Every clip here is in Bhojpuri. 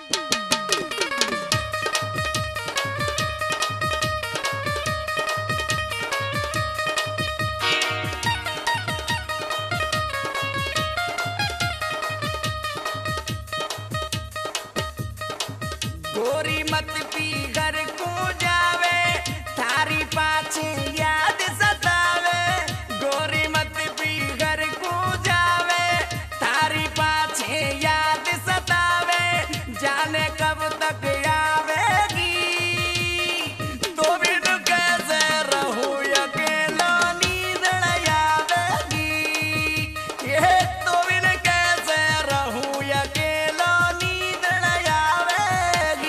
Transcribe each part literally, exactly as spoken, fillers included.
गोरी मत पी घर को जावे थारी पाछे याद सतावे। गोरी मत पी घर को जावे थारी पाछे याद सतावे। जाने कब तक आवेगी तो बिन कैसे रहूं अकेला नींद नहीं आवेगी। ये तो बिन कैसे रहूं अकेला नींद नहीं आवेगी।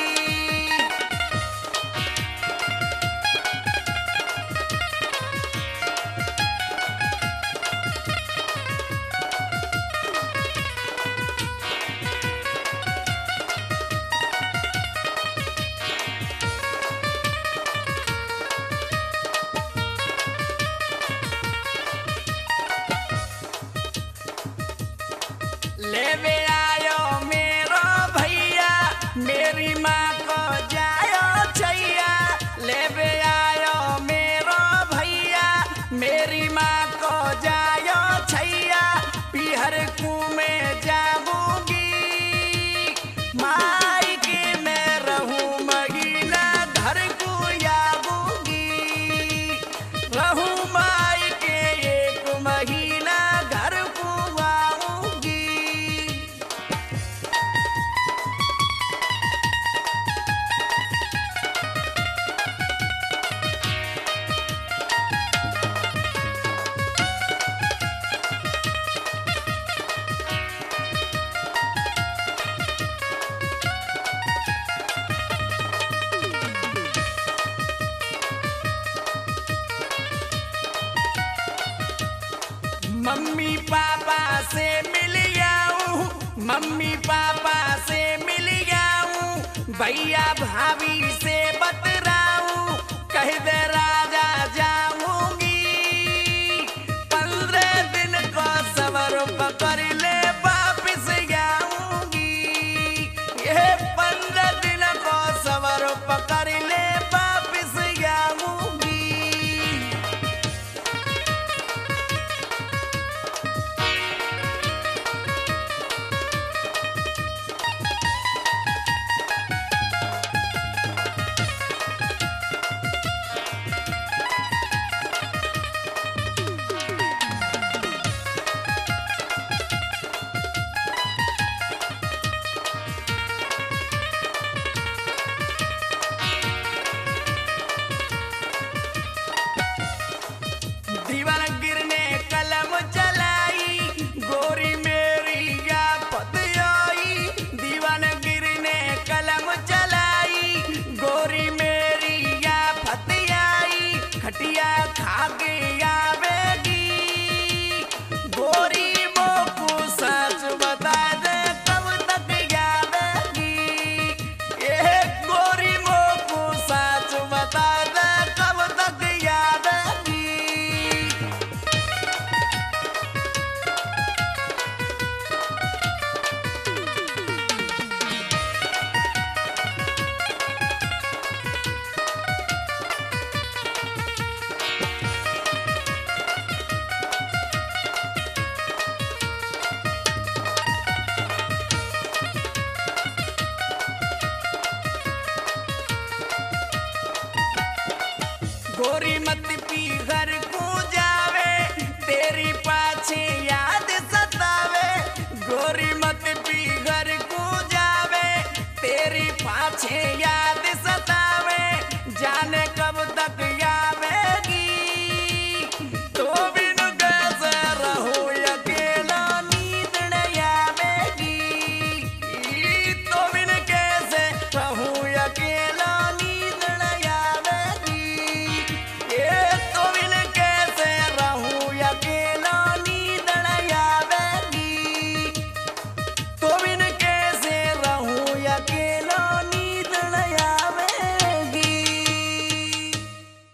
लेवे आयो मेरो भैया मेरी माँ को जायो छैया। लेवे आयो मेरो भैया मेरी माँ को जायो छैया। पीहर कुएं में जाऊंगी मायके में रहूं महीना घर को आऊंगी। रहूं मायके एक महीना घर को आऊंगी। मम्मी पापा से मिल जाऊं मम्मी पापा से मिल जाऊं। भैया भाभी से बतराऊं कह दे